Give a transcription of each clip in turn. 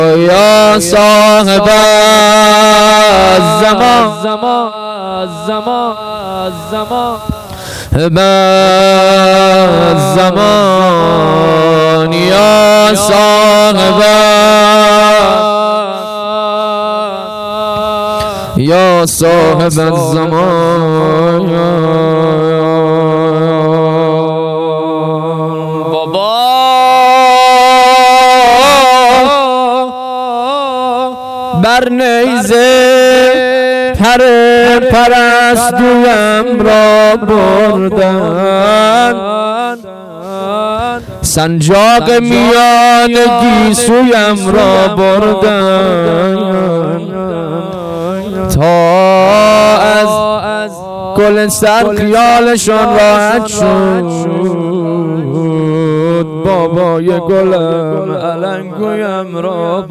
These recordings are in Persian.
یا صاحب الزمان الزمان یا صاحب یا صاحب الزمان. بابا بر نیزه پرستویم را بردن، سنجاق میان گیسویم را بردن، تا از گل سر خیالشان راحت شد. بابای گلم علنگویم را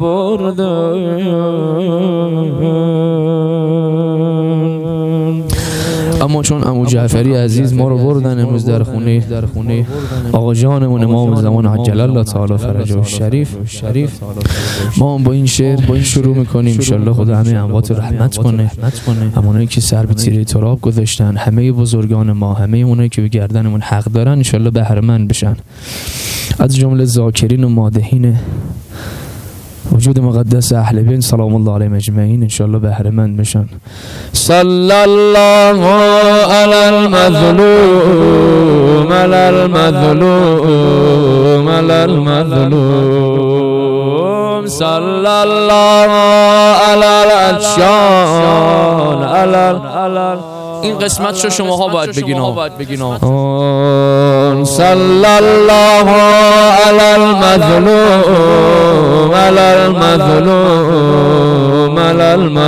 بردن. اما چون عمو جعفری عزیز ما رو بردن امروز در خونه آقا جانمون امام زمان عجل الله تعالی فرجه الشریف، ما هم با این شعر شروع میکنیم. انشالله خدا همه اموات رحمت کنه، همونایی که سر به تیره تراب گذاشتن، همه بزرگان ما، همه اونایی که به گردنمون حق دارن انشالله بهره‌مند بشن، از جمله ذاکرین و مادحین وجود مقدس اهل بیت سلام الله علیهم اجمعین انشالله بهره‌مند بشن. صلی الله علی المظلوم علی المظلوم علی المظلوم، صلی الله علی العطشان علی. این قسمت شو شماها باید بگین. صلی الله علی المظلوم علی المظلوم علی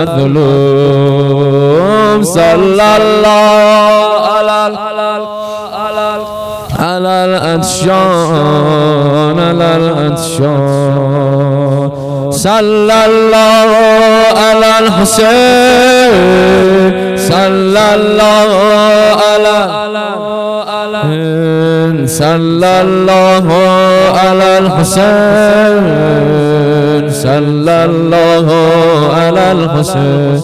المظلوم، صلی الله علی العطشان علی العطشان، صلی الله علی الحسین، صلی الله علی صلی الله علی الحسین، صلی الله علی الحسین،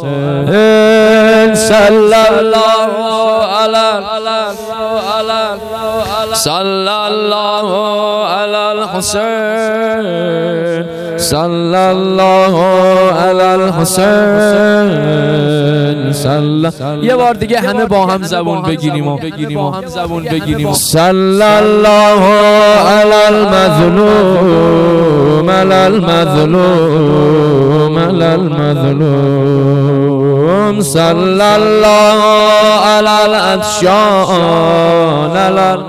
صلی الله علی صلی الله علی الحسین، صلی الله علی الحسین، یه بار دیگه همه با هم زبون بگیریم. صلی الله علی المظلوم علی المظلوم علی المظلوم، صلی الله علی العطشان علی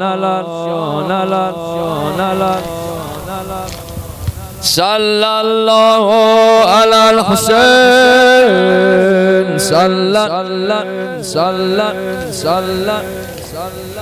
صلی الله علی الحسین، صلی